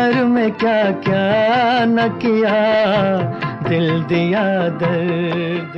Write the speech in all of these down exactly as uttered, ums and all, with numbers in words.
प्यार में क्या क्या न किया, दिल दिया दर्द।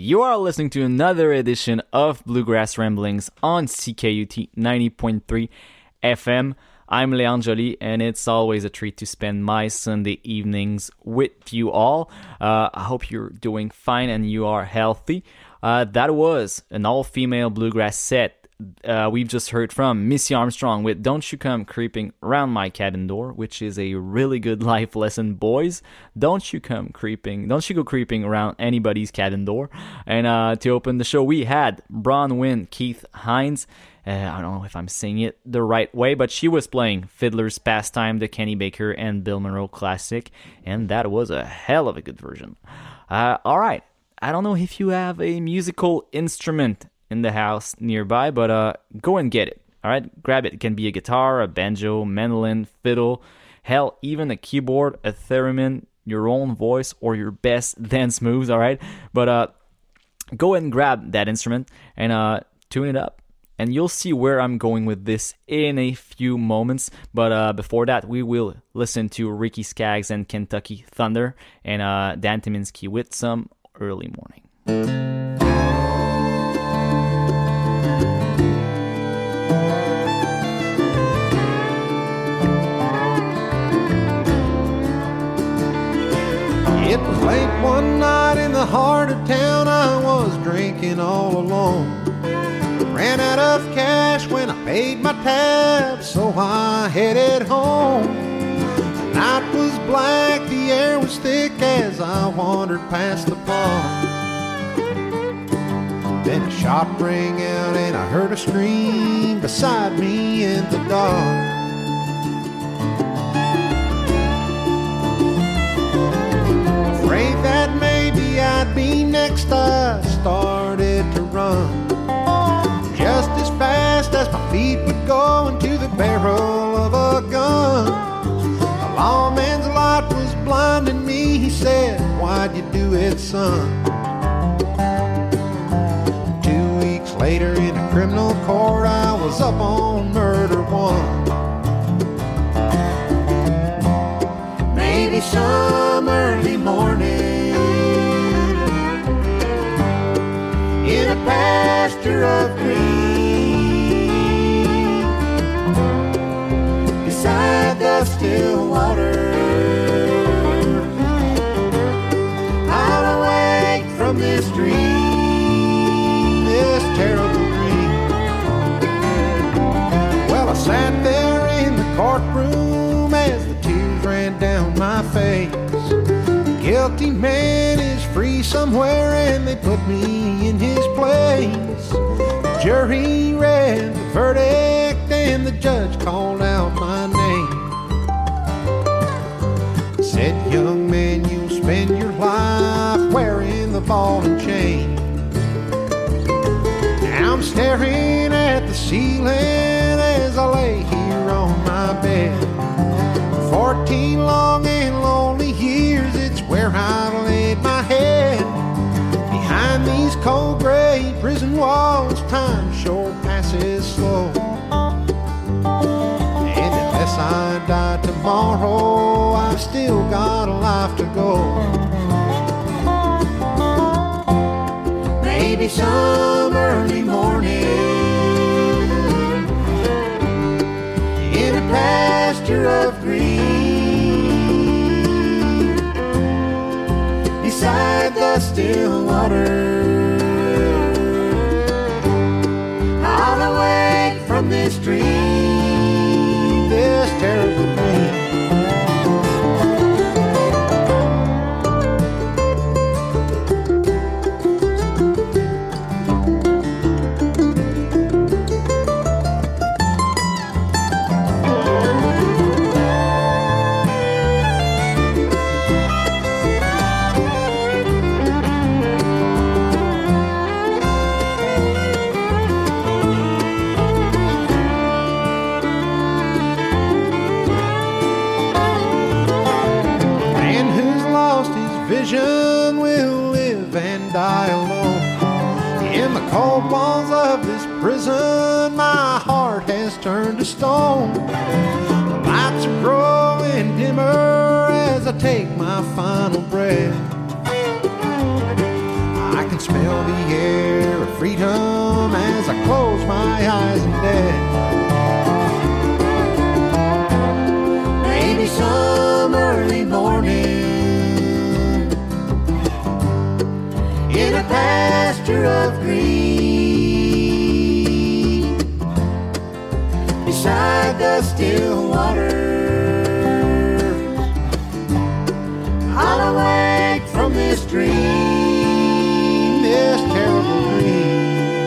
You are listening to another edition of Bluegrass Ramblings on C K U T ninety point three F M. I'm Leon Joly, and it's always a treat to spend my Sunday evenings with you all. Uh, I hope you're doing fine and you are healthy. Uh, that was an all-female bluegrass set. Uh, we've just heard from Missy Armstrong with Don't You Come Creeping Around My Cabin Door, which is a really good life lesson, boys. Don't you come creeping, don't you go creeping around anybody's cabin door. And uh, to open the show, we had Bronwyn Keith Hines. Uh, I don't know if I'm saying it the right way, but she was playing Fiddler's Pastime, the Kenny Baker and Bill Monroe classic, and that was a hell of a good version. Uh, all right, I don't know if you have a musical instrument in the house nearby, but uh, go and get it. All right, grab it. It can be a guitar, a banjo, mandolin, fiddle, hell, even a keyboard, a theremin, your own voice, or your best dance moves. All right, but uh, go and grab that instrument and uh, tune it up, and you'll see where I'm going with this in a few moments. But uh, before that, we will listen to Ricky Skaggs and Kentucky Thunder and uh, Dan Tyminski with some Early Morning. It was late one night in the heart of town. I was drinking all alone. Ran out of cash when I paid my tab, so I headed home. The night was black, the air was thick as I wandered past the bar. Then a shot rang out and I heard a scream beside me in the dark. Afraid that maybe I'd be next, I started to run just as fast as my feet would go into the barrel of a gun. A lawman's light was blinding me. He said, "Why'd you do it, son?" Two weeks later in a criminal court, I was up on murder one. Maybe some early morning in a pasture of green beside the still water, I'll awake from this dream, this terrible dream. Well, I sat there in the courtroom as the tears ran down my face. The guilty man is free somewhere and they put me in his place. The jury read the verdict and the judge called out my name. Said, "Young man, you'll spend your life wearing the ball and chain." Now I'm staring at the ceiling as I lay here on my bed. Fourteen long and lonely years, it's where I've laid my head. Behind these cold gray prison walls, time sure passes slow. And unless I die tomorrow, I've still got a life to go. Maybe some early morning in a pasture of green beside the still water, I'll awake from this dream, this terrible dream. Vision will live and die alone. In the cold walls of this prison, my heart has turned to stone. The lights are growing dimmer as I take my final breath. I can smell the air of freedom as I close my eyes in bed. Maybe some early morning in a pasture of green, beside the still waters, I'll awake from this dream, this terrible dream.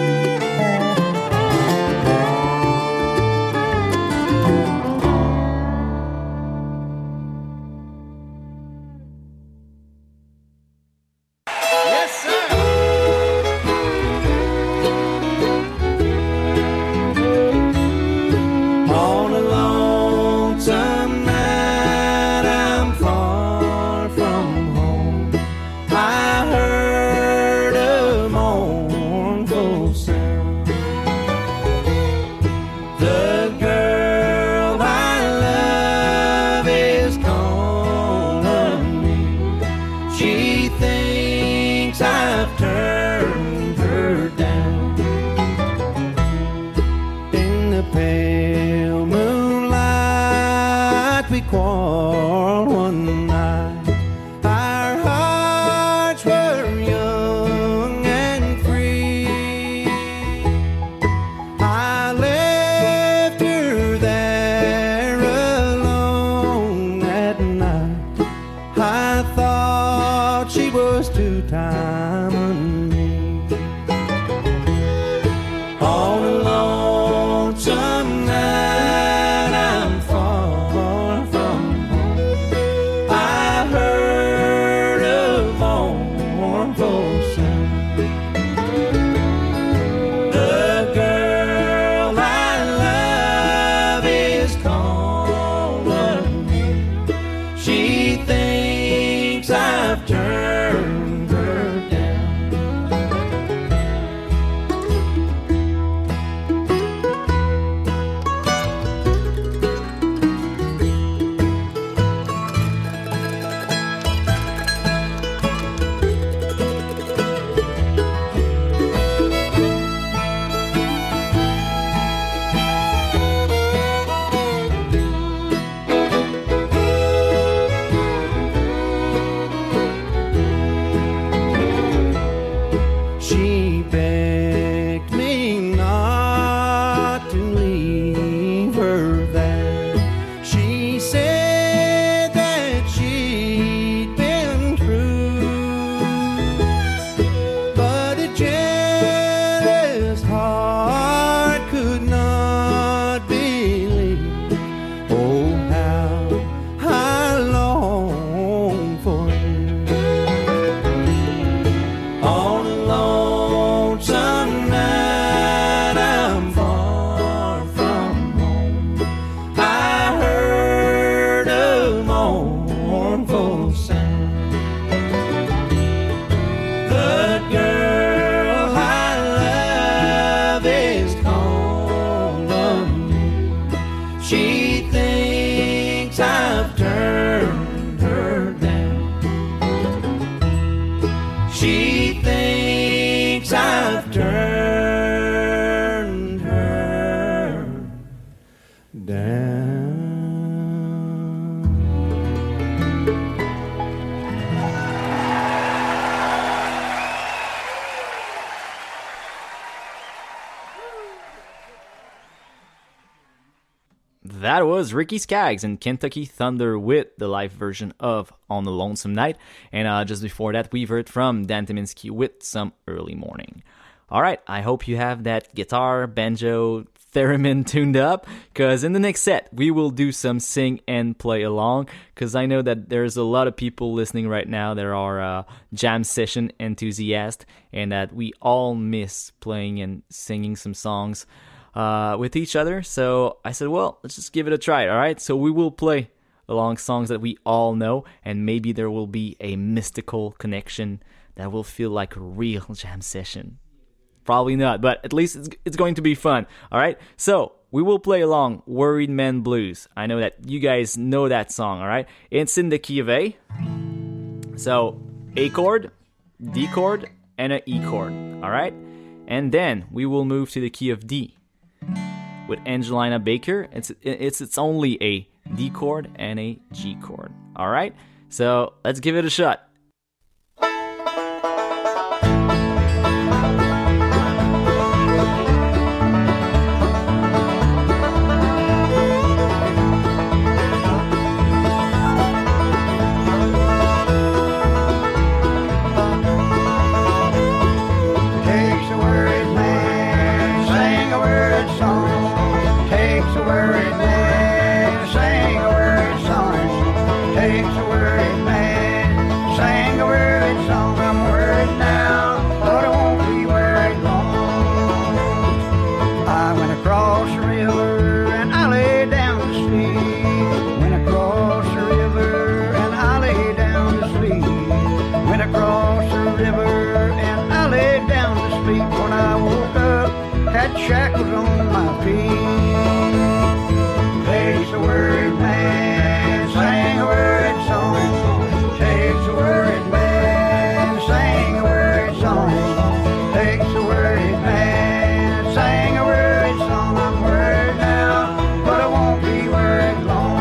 That was Ricky Skaggs and Kentucky Thunder with the live version of On a Lonesome Night. And uh, just before that, we've heard from Dan Tyminski with Some Early Morning. All right, I hope you have that guitar, banjo, theremin tuned up, because in the next set, we will do some sing and play along, because I know that there's a lot of people listening right now that are uh, jam session enthusiasts, and that we all miss playing and singing some songs uh, with each other. So I said, well, let's just give it a try, all right? So we will play along songs that we all know, and maybe there will be a mystical connection that will feel like a real jam session. Probably not, but at least it's, it's going to be fun, all right? So we will play along Worried Man Blues. I know that you guys know that song, all right? It's in the key of A. So A chord, D chord, and an E chord, all right? And then we will move to the key of D. With Angelina Baker, it's it's it's only a D chord and a G chord, all right? So let's give it a shot. Shackles on my feet. Takes a worried man, sang a worried song. Takes a worried man, sang a worried song. Takes a worried man, sang a worried song. I'm worried now, but I won't be worried long.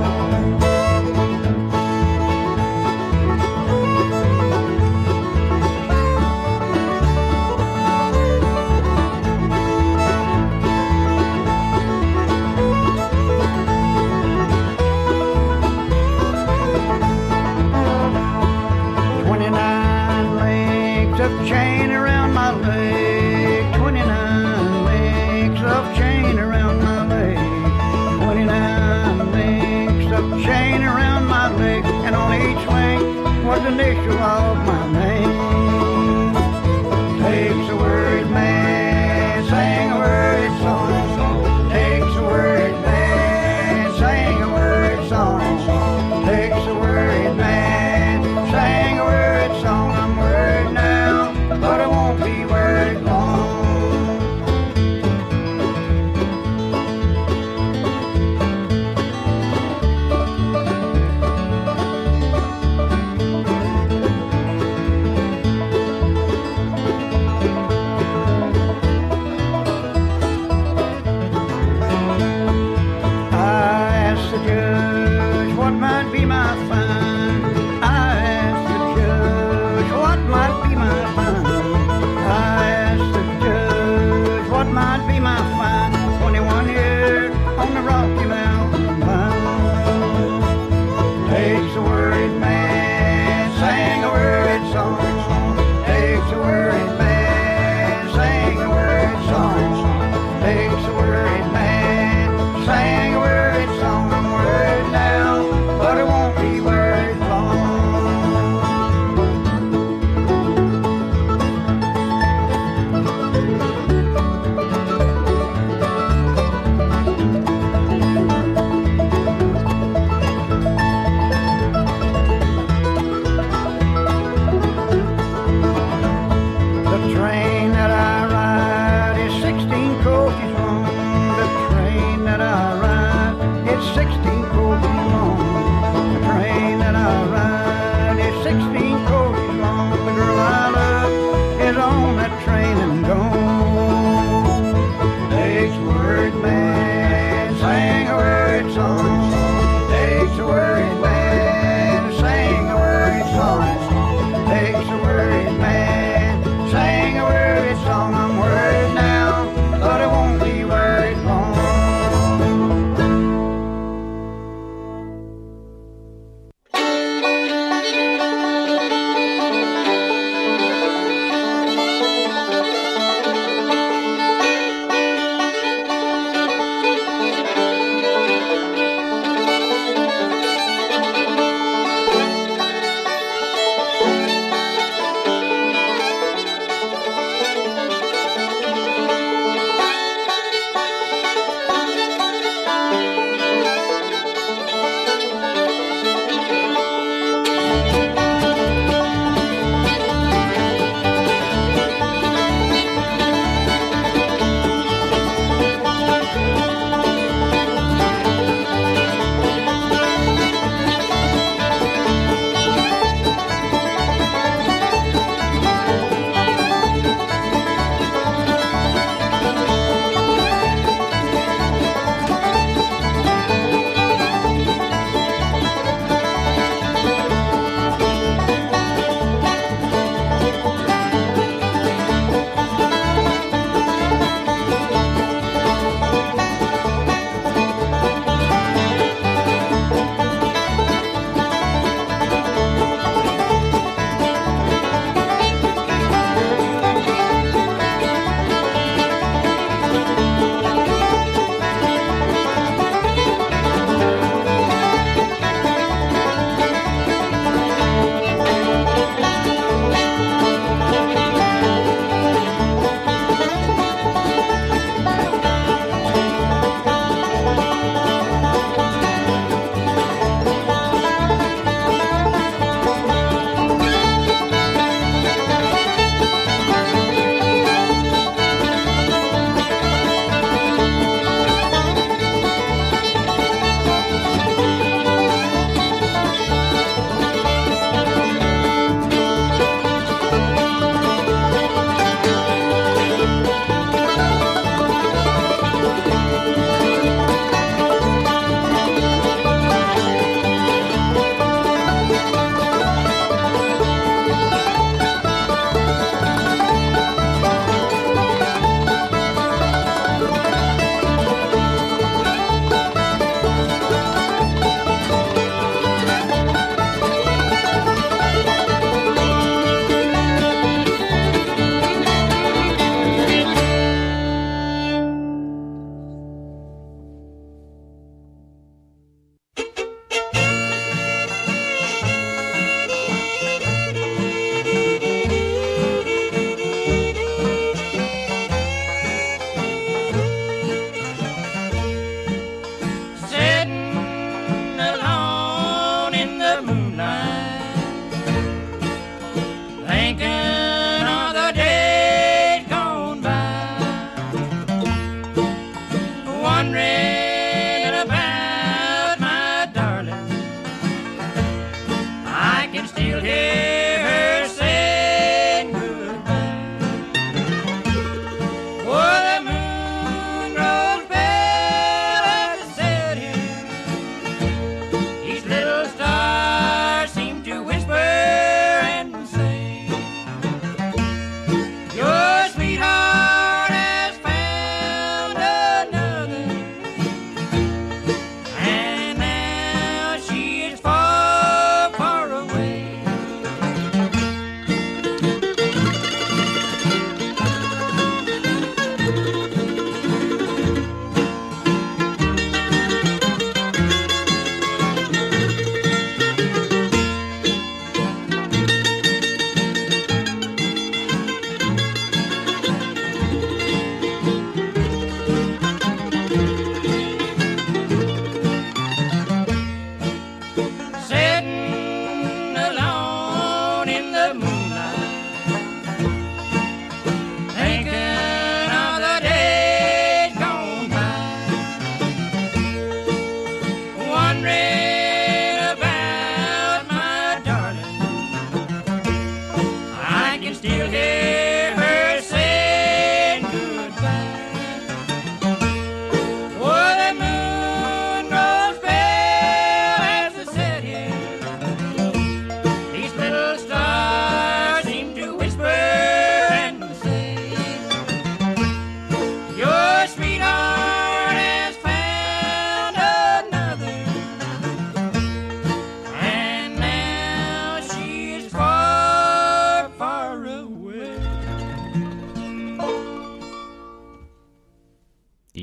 Chain around my leg, twenty-nine links of chain around my leg, twenty-nine links of chain around my leg, and on each link was the initial of my name. Takes a worried man, sang a worried song. Takes a worried man, sang a worried song. Takes a worried man, sang a worried song. I'm worried now, but I won't be worried long. I asked the judge what might be my fine. I asked the judge what might be my fine. I asked the judge what might be my fine. Twenty-one years on the Rocky Mountain line. Takes a worried man, sang a worried song. Takes a worried man, sang a worried song. Takes a worried man, sang a worried song. I'm worried now, but I won't be worried long. The train that I ride is sixteen coaches long. The train that I ride is sixteen coaches long. The train that I ride is sixteen coaches long. The girl I love is on that train and gone. Takes a worried man, sang a worried song. Takes a worried man, sang a worried song. Takes a worried man, sang a worried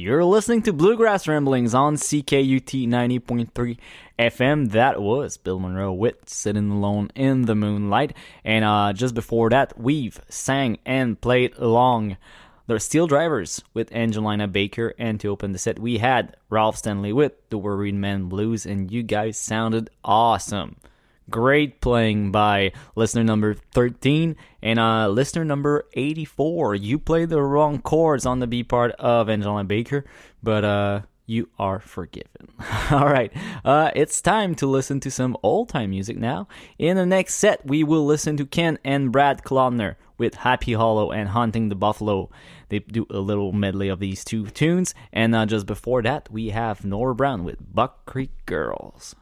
You're listening to Bluegrass Ramblings on C K U T ninety point three F M. That was Bill Monroe with Sitting Alone in the Moonlight. And uh, just before that, we've sang and played along the Steel Drivers with Angelina Baker. And to open the set, we had Ralph Stanley with the Worried Man Blues. And you guys sounded awesome. Great playing by listener number thirteen and uh, listener number eighty-four. You played the wrong chords on the B part of Angelina Baker, but uh, you are forgiven. All right, uh, it's time to listen to some old-time music now. In the next set, we will listen to Ken and Brad Klodner with Happy Hollow and Hunting the Buffalo. They do a little medley of these two tunes. And uh, just before that, we have Nora Brown with Buck Creek Girls.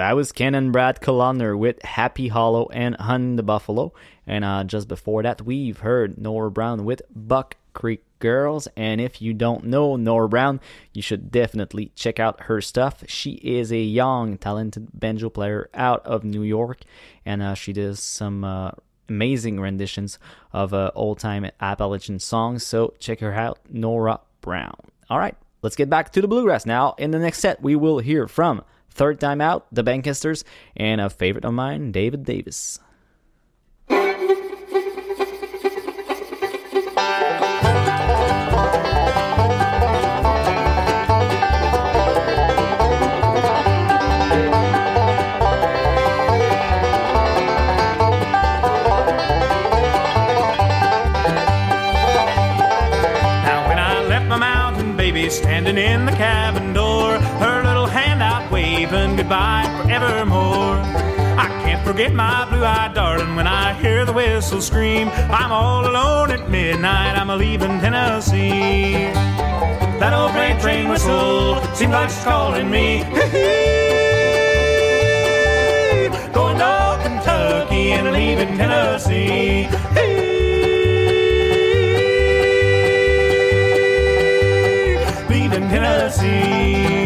that was Ken and Brad Coloner with Happy Hollow and Hunt the Buffalo. And uh, just before that, we've heard Nora Brown with Buck Creek Girls. And if you don't know Nora Brown, you should definitely check out her stuff. She is a young, talented banjo player out of New York, and uh, she does some uh, amazing renditions of uh, old-time Appalachian songs. So check her out, Nora Brown. All right, let's get back to the bluegrass now. In the next set, we will hear from Third Time Out, the Bankesters, and a favorite of mine, David Davis. Standing in the cabin door, her little hand out waving goodbye forevermore. I can't forget my blue-eyed darling when I hear the whistle scream. I'm all alone at midnight, I'm a-leaving Tennessee. That old freight train whistle seems like it's calling me. Going to Kentucky and leaving Tennessee. Tennessee.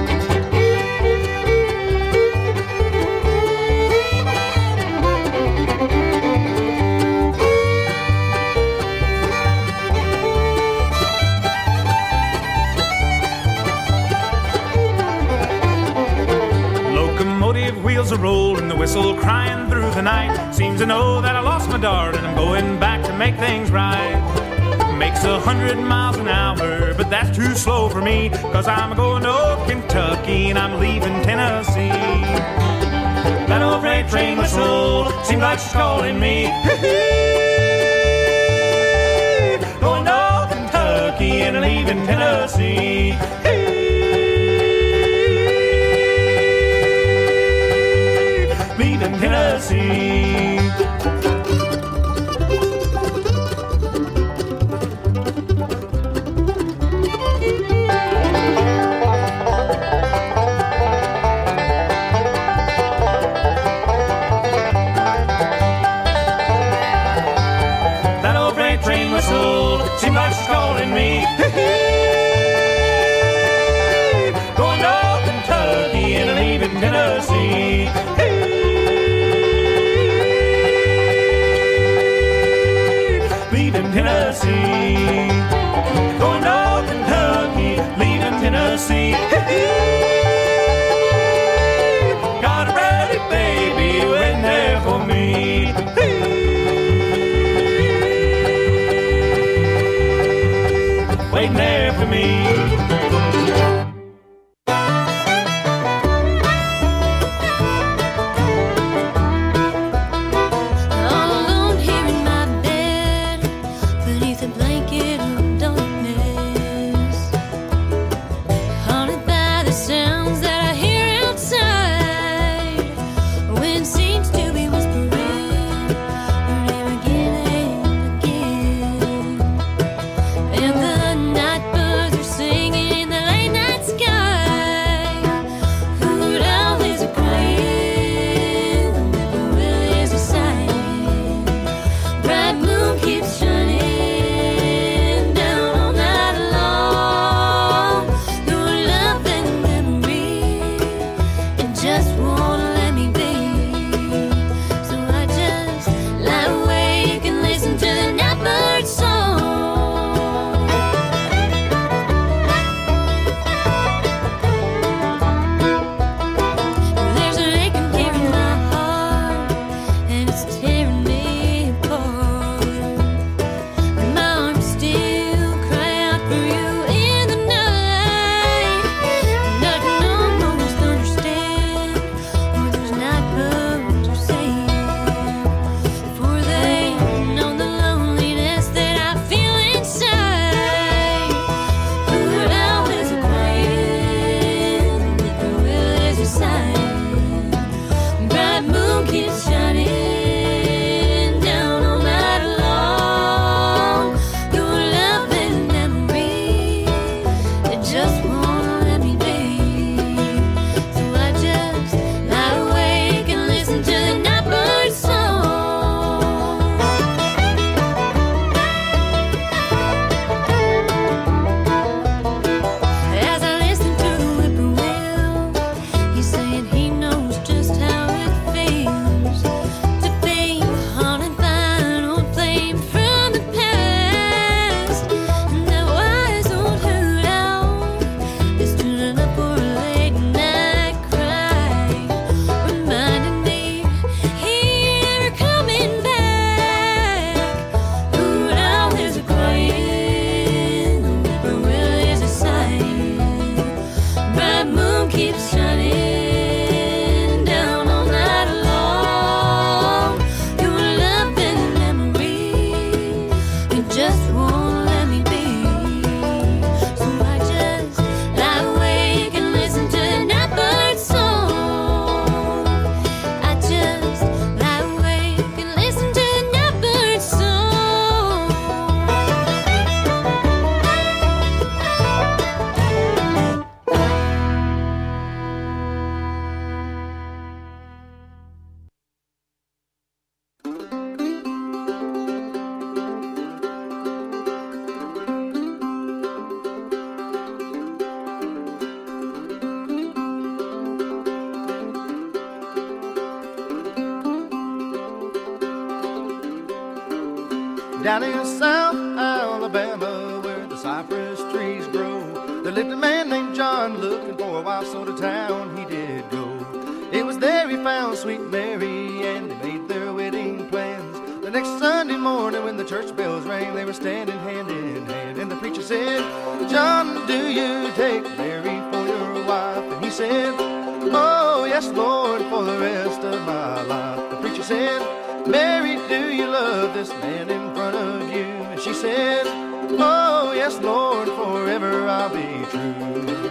Locomotive wheels are rolling, the whistle crying through the night. Seems to know that I lost my darling, I'm going back to make things right. Makes a hundred miles an hour, but that's too slow for me, cause I'm going to Kentucky and I'm leaving Tennessee. That old freight train whistle seems like she's calling me. Going to Kentucky and leaving Tennessee. Leaving Tennessee. Seems like she's calling me. Going to Kentucky and leaving Tennessee. Leaving Tennessee. Going to Kentucky, leaving Tennessee. Got it ready, baby, waiting there for me. Waiting there for me. Just won't let me be. So I just lie Down in South Alabama where the cypress trees grow, there lived a man named John looking for a wife, so to town he did go. It was there he found sweet Mary and they made their wedding plans. The next Sunday morning when the church bells rang, they were standing hand in hand, and the preacher said, John, do you take Mary for your wife? And he said, oh yes Lord, for the rest of my life. The preacher said, Mary, do you love this man in front of you? And she said, oh yes Lord, forever I'll be true.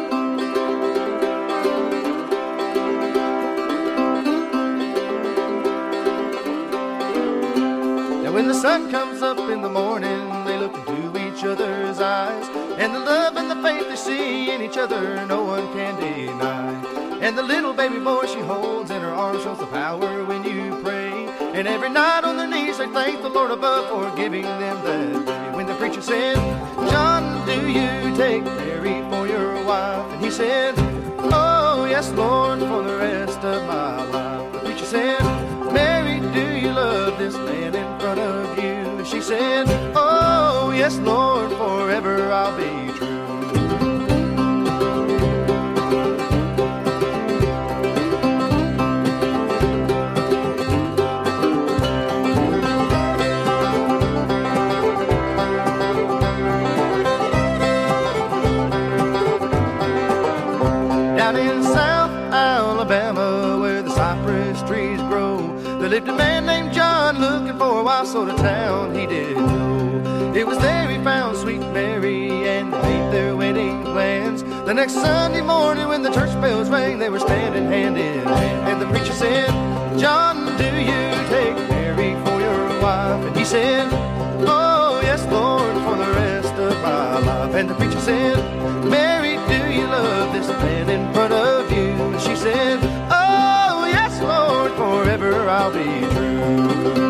When the sun comes up in the morning, they look into each other's eyes, and the love and the faith they see in each other no one can deny. And the little baby boy she holds in her arms shows the power when you pray. And every night on their knees they thank the Lord above for giving them that day. When the preacher said, John, do you take Mary for your wife? And he said, oh yes Lord, for the rest of my life. The preacher said, Mary, do you love this man in front of you? And she said, oh yes Lord, forever I'll be true. Down in South Alabama where the cypress trees grow, there lived a man named John looking for a wife, so to town he did go. It was there he found sweet Mary and they made their wedding plans. The next Sunday morning when the church bells rang, they were standing hand in hand, and the preacher said, John, do you take Mary for your wife? And he said, oh yes Lord, for the rest of my life. And the preacher said, Mary, do you love this man in front of you? And she said, oh yes Lord, forever I'll be true.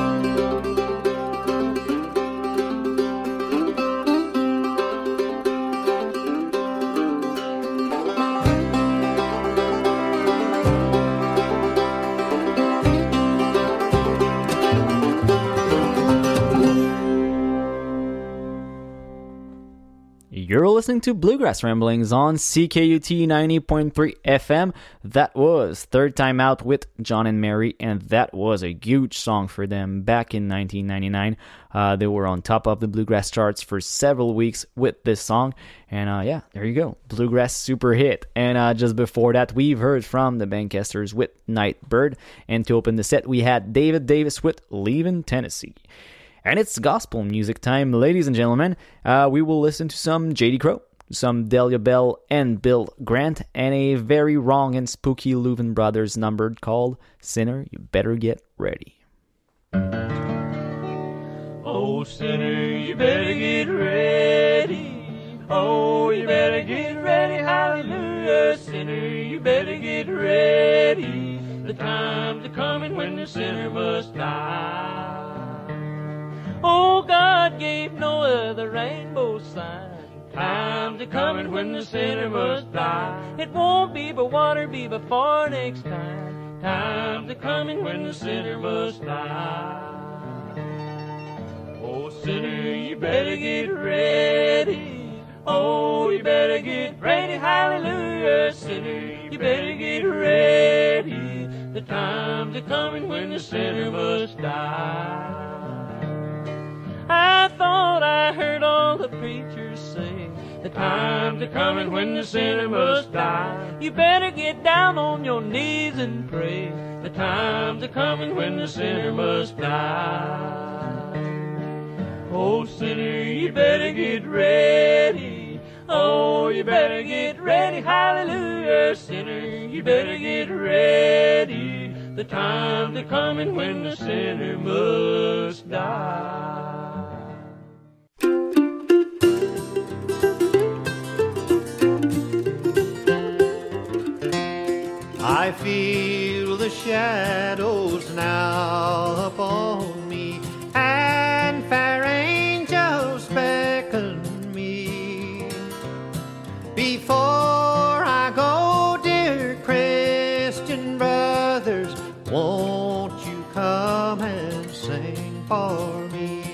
You're listening to Bluegrass Ramblings on C K U T ninety point three F M. That was Third Time Out with John and Mary, and that was a huge song for them back in nineteen ninety-nine. Uh, they were on top of the Bluegrass charts for several weeks with this song, and uh, yeah, there you go, Bluegrass super hit. And uh, just before that, we've heard from the Bankesters with Nightbird, and to open the set, we had David Davis with Leavin' Tennessee. And it's gospel music time, ladies and gentlemen. Uh, we will listen to some J D Crowe, some Delia Bell and Bill Grant, and a very wrong and spooky Louvin Brothers number called Sinner, You Better Get Ready. Oh, sinner, you better get ready. Oh, you better get ready, hallelujah. Sinner, you better get ready. The time's a-coming when the sinner must die. Oh, God gave Noah the rainbow sign. Time's a-coming when the sinner must die. It won't be by water, be before next time. Time's a-coming when the sinner must die. Oh, sinner, you better get ready. Oh, you better get ready, hallelujah. Sinner, you better get ready. The time's a-coming when the sinner must die. I thought I heard all the preachers say, the time's a-coming when the sinner must die. You better get down on your knees and pray. The time's a-coming when the sinner must die. Oh, sinner, you better get ready. Oh, you better get ready, hallelujah. Sinner, you better get ready. The time's a-coming when the sinner must die. I feel the shadows now upon me, and fair angels beckon me. Before I go, dear Christian brothers, won't you come and sing for me?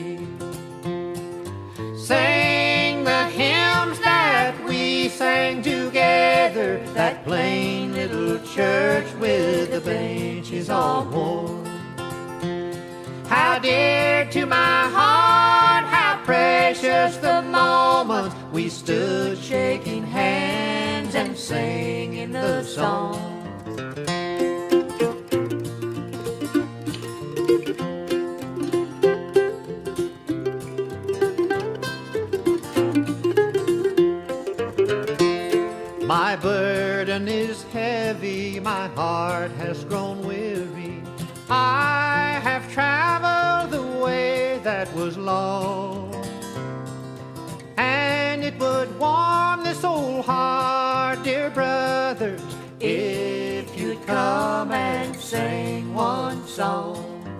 that plain little church with the benches all worn. How dear to my heart, how precious the moments we stood shaking hands and singing the song. My burden is heavy, my heart has grown weary. I have traveled the way that was long, and it would warm this old heart, dear brothers, if you'd come and sing one song.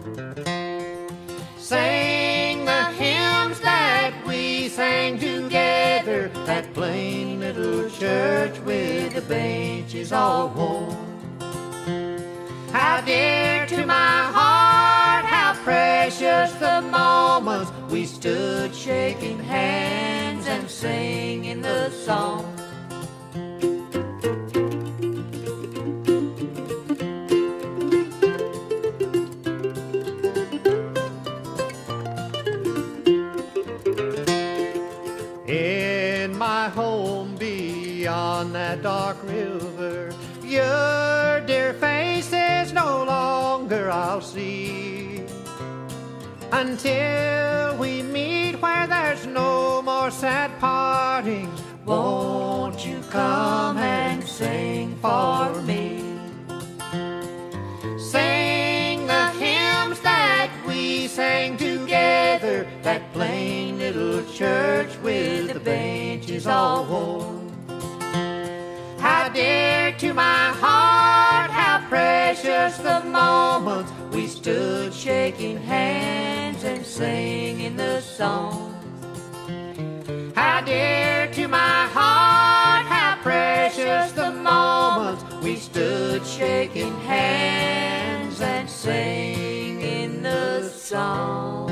Sing the hymns that we sang together, that plain little church with the benches all worn. How dear to my heart, how precious the moments we stood shaking hands and singing the song. In my home beyond that dark river, your dear faces no longer I'll see, until we meet where there's no more sad partings. Won't you come and sing for me? Sing the hymns that we sang together, that plain little church with the benches all worn. How dear to my heart, how precious the moments we stood shaking hands and singing the song. How dear to my heart, how precious the moments we stood shaking hands and singing the song.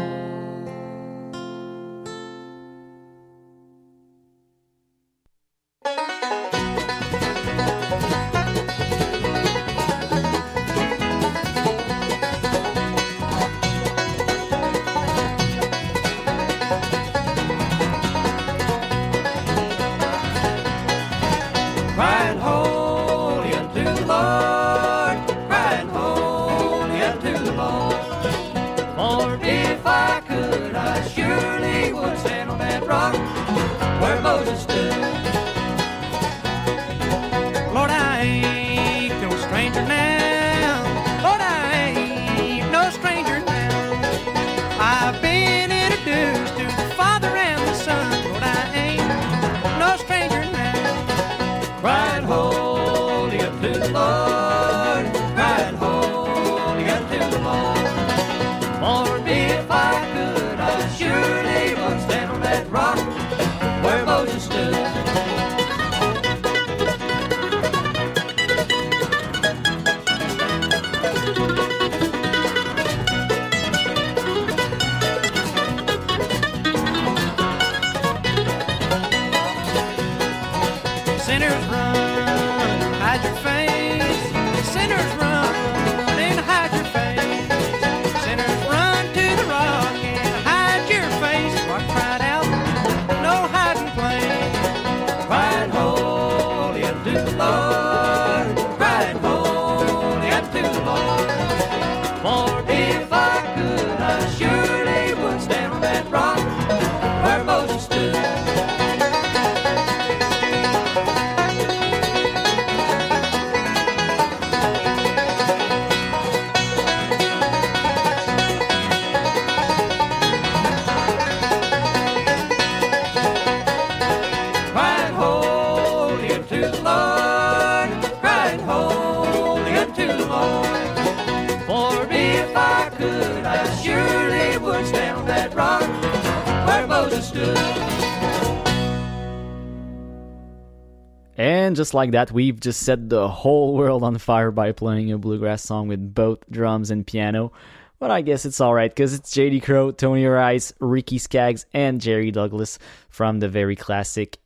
And just like that, we've just set the whole world on fire by playing a bluegrass song with both drums and piano. But I guess it's alright, because it's J D Crowe, Tony Rice, Ricky Skaggs, and Jerry Douglas from the very classic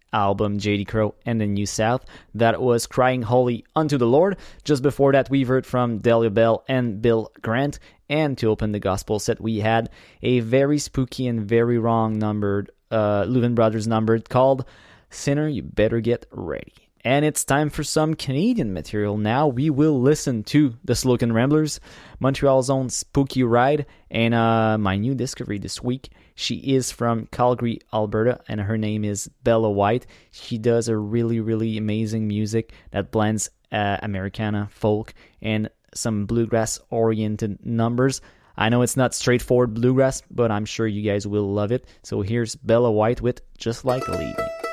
album, J D Crowe and the New South. That was Crying Holy Unto the Lord. Just before that, we've heard from Delia Bell and Bill Grant. And to open the gospel set, we had a very spooky and very wrong numbered, uh, Louvin Brothers numbered, called Sinner, You Better Get Ready. And it's time for some Canadian material now. We will listen to the Slocan Ramblers, Montreal's own Spooky Ride, and uh, my new discovery this week. She is from Calgary, Alberta, and her name is Bella White. She does a really, really amazing music that blends uh, Americana, folk, and some bluegrass-oriented numbers. I know it's not straightforward bluegrass, but I'm sure you guys will love it. So here's Bella White with Just Like Leaving.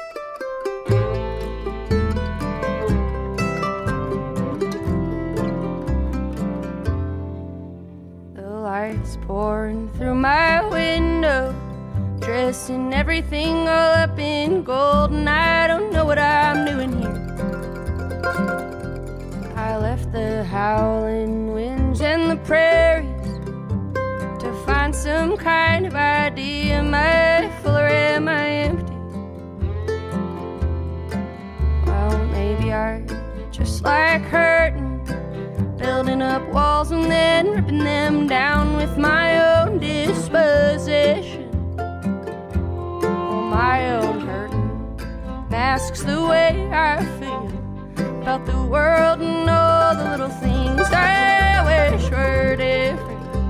Lights pouring through my window, dressed in everything all up in gold, and I don't know what I'm doing here. I left the howling winds and the prairies to find some kind of idea. Am I full or am I empty? Well, maybe I just like hurting, building up walls and then ripping them down with my own disposition. Oh, my own hurting masks the way I feel about the world and all the little things I wish were different.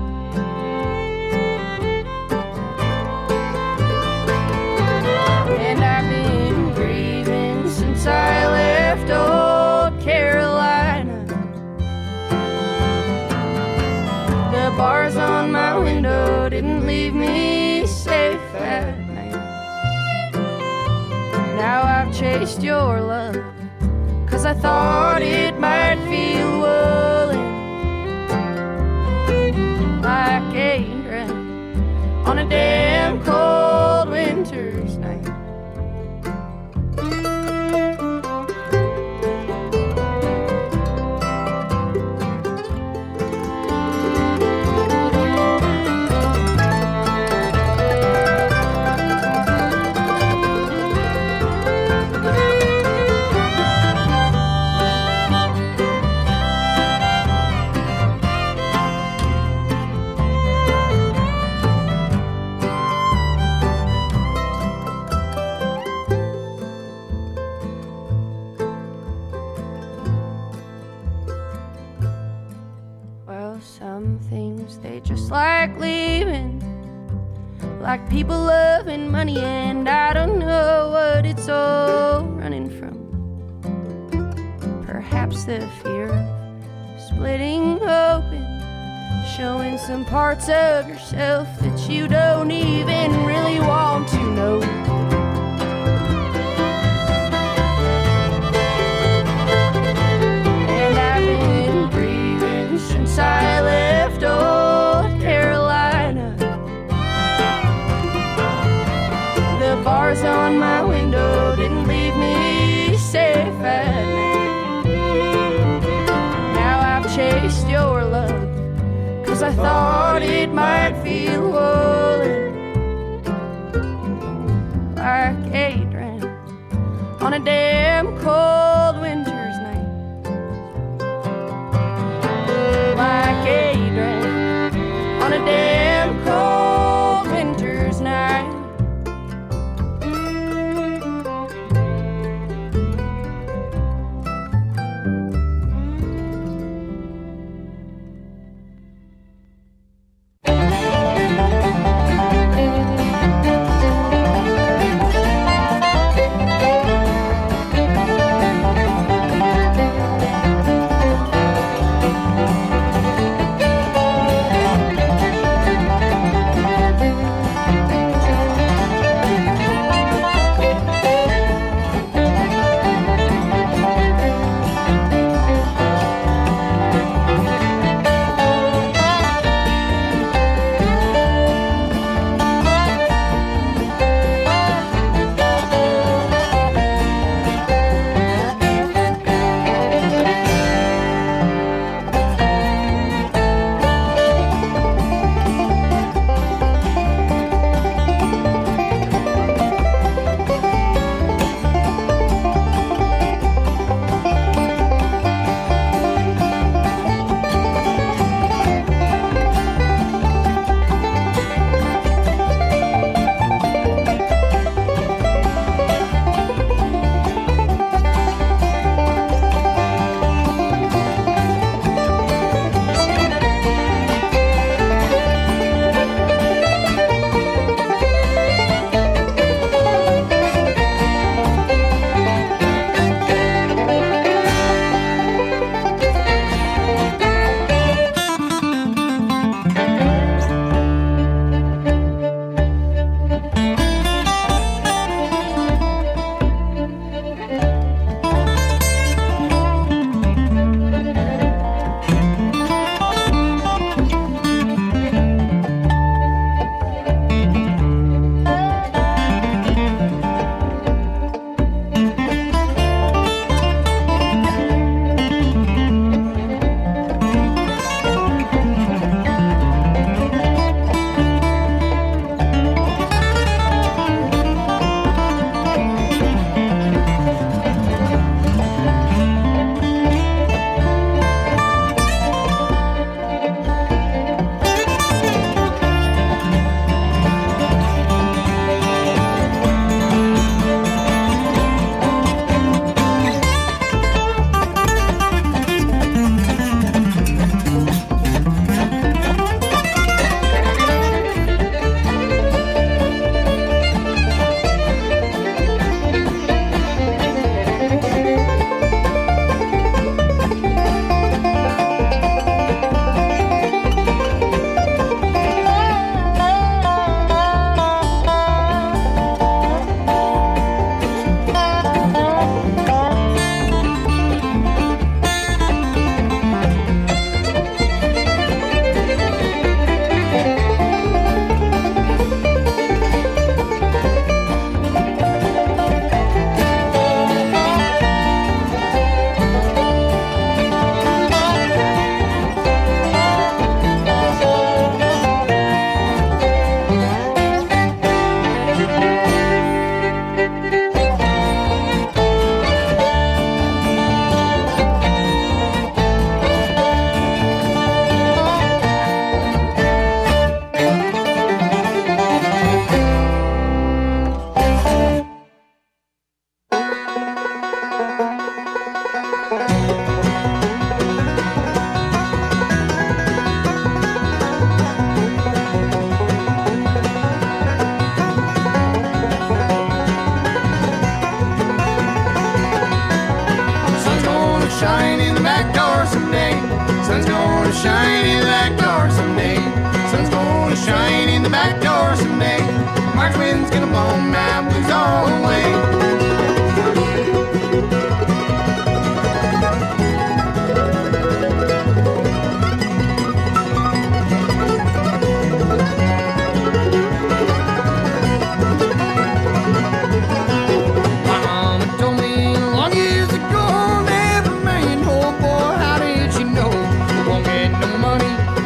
And I've been grieving since I left old Carolina. The bars on my window didn't leave me safe at night. Now I've chased your love, 'cause I thought it might feel woolen, like a rain on a damn cold winter's night. Like leaving, like people loving money, and I don't know what it's all running from. Perhaps the fear of splitting open, showing some parts of yourself that you don't even really want to know. And I've been grieving since I left old Carolina. The bars on my window didn't leave me safe at night. Now I've chased your love, 'cause I thought it might feel woolen, like a drain on a damn cold winter's night. Like a drain on a damn cold winter's night.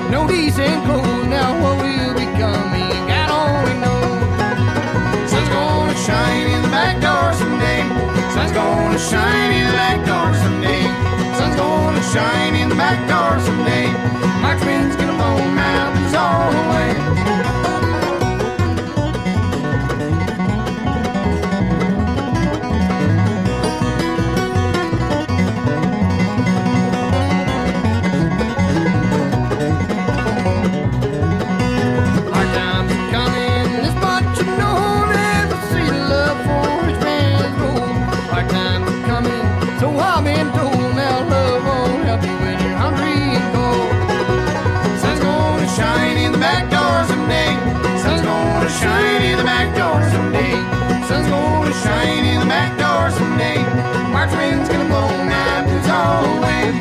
no decent clothes. Now what will become me? God only knows. Sun's gonna shine in the back door someday. Sun's gonna shine in the back door someday. Sun's gonna shine in the back door someday. My twin's gonna blow mountains all the way. Shine in the back door someday. Sun's gonna shine in the back door someday. March wind's gonna blow my blues all away.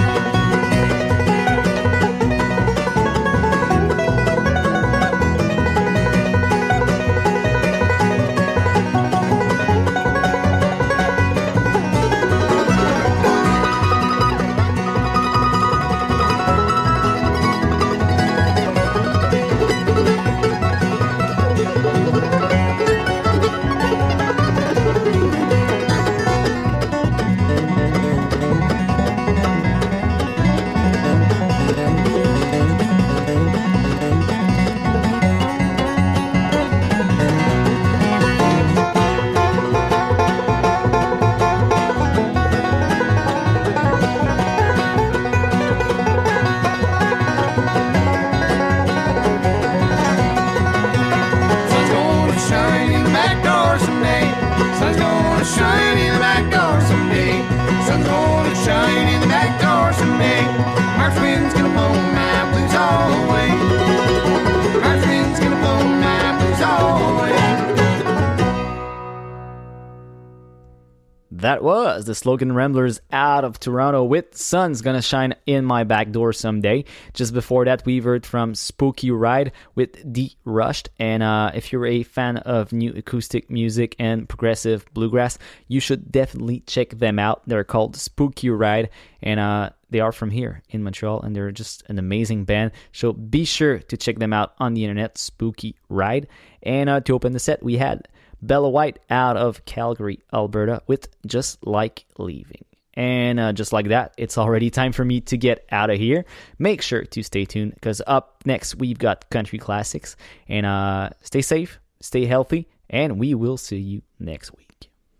That was the Slogan Ramblers out of Toronto with Sun's Gonna Shine in My Back Door Someday. Just before that, we heard from Spooky Ride with D Rushed. And uh, if you're a fan of new acoustic music and progressive bluegrass, you should definitely check them out. They're called Spooky Ride, and uh, they are from here in Montreal, and they're just an amazing band. So be sure to check them out on the internet, Spooky Ride. And uh, to open the set, we had Bella White out of Calgary, Alberta with Just Like Leaving. And uh, just like that, it's already time for me to get out of here. Make sure to stay tuned, because up next we've got country classics. And uh, stay safe, stay healthy, and we will see you next week.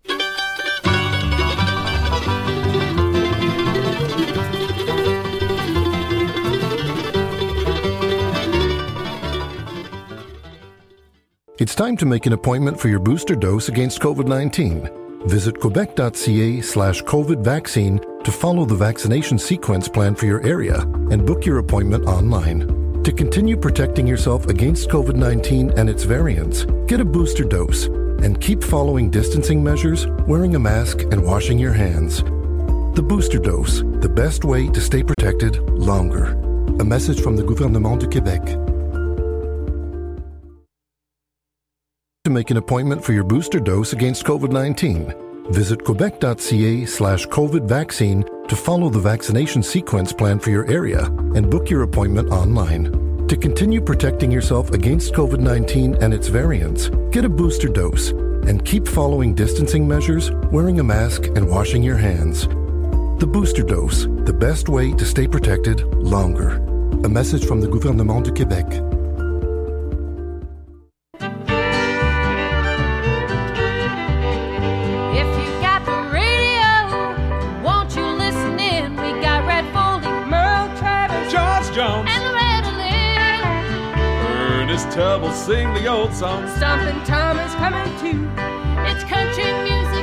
It's time to make an appointment for your booster dose against covid nineteen. Visit quebec.ca slash COVID vaccine to follow the vaccination sequence plan for your area and book your appointment online. To continue protecting yourself against covid nineteen and its variants, get a booster dose and keep following distancing measures, wearing a mask, and washing your hands. The booster dose, the best way to stay protected longer. A message from the Gouvernement du Québec. To make an appointment for your booster dose against covid nineteen, visit quebec.ca slash COVID vaccine to follow the vaccination sequence plan for your area and book your appointment online. To continue protecting yourself against covid nineteen and its variants, get a booster dose and keep following distancing measures, wearing a mask, and washing your hands. The booster dose, the best way to stay protected longer. A message from the Gouvernement du Québec. Tub will sing the old song. Stompin' Tom is coming too. It's country music